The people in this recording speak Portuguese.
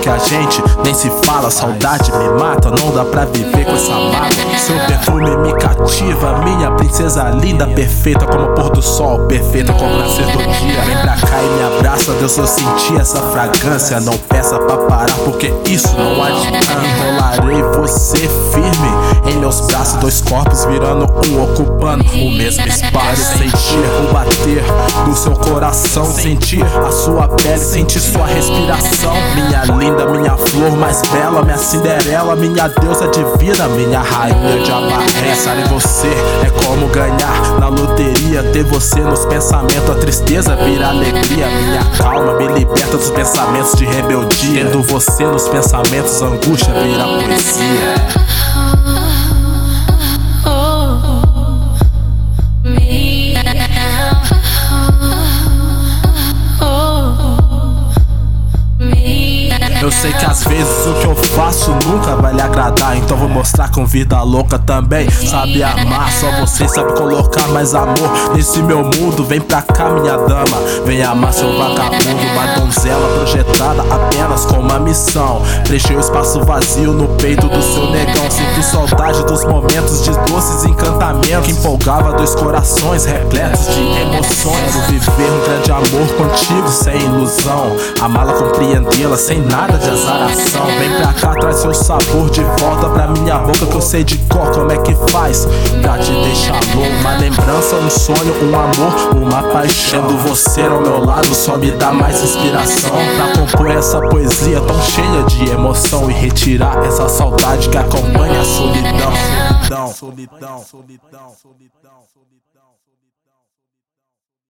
que a gente nem se fala. Saudade me mata, não dá pra viver com essa mágoa. Seu perfume me cativa, minha princesa linda, perfeita como o pôr do sol, perfeita como o nascer do dia. Vem pra cá e me abraça, Deus, eu senti essa fragrância. Não peça pra parar, porque isso não adianta. Enrolarei você firme em meus braços, dois corpos virando um, ocupando o mesmo espaço. Sentir o bater do seu coração, sentir a sua pele, sentir sua respiração. Minha linda, minha flor mais bela, minha Cinderela, minha deusa divina, minha rainha de amaré. Pensar em você é como ganhar na loteria. Ter você nos pensamentos, a tristeza vira alegria. Minha calma me liberta dos pensamentos de rebeldia. Tendo você nos pensamentos, a angústia vira poesia. Eu sei que às vezes o que eu faço nunca vai lhe agradar, então vou mostrar com vida louca também. Sabe amar, só você sabe colocar mais amor nesse meu mundo. Vem pra cá, minha dama, vem amar seu vagabundo. Uma donzela projetada apenas com uma missão. Preencher o espaço vazio no peito do seu negão. Sinto saudade dos momentos de doces encantamentos que empolgava dois corações repletos de emoções. Quero viver um grande amor contigo sem ilusão, amá-la, compreendê-la sem nada de azaração. Vem pra cá, traz seu sabor de volta pra minha boca, que eu sei de cor como é que faz pra te deixar louco. Uma lembrança, um sonho, um amor, uma paixão. Tendo você ao meu lado só me dá mais inspiração pra compor essa poesia tão cheia de emoção e retirar essa saudade que acompanha a solidão. Solidão, solidão, solidão, solidão, solidão, solidão.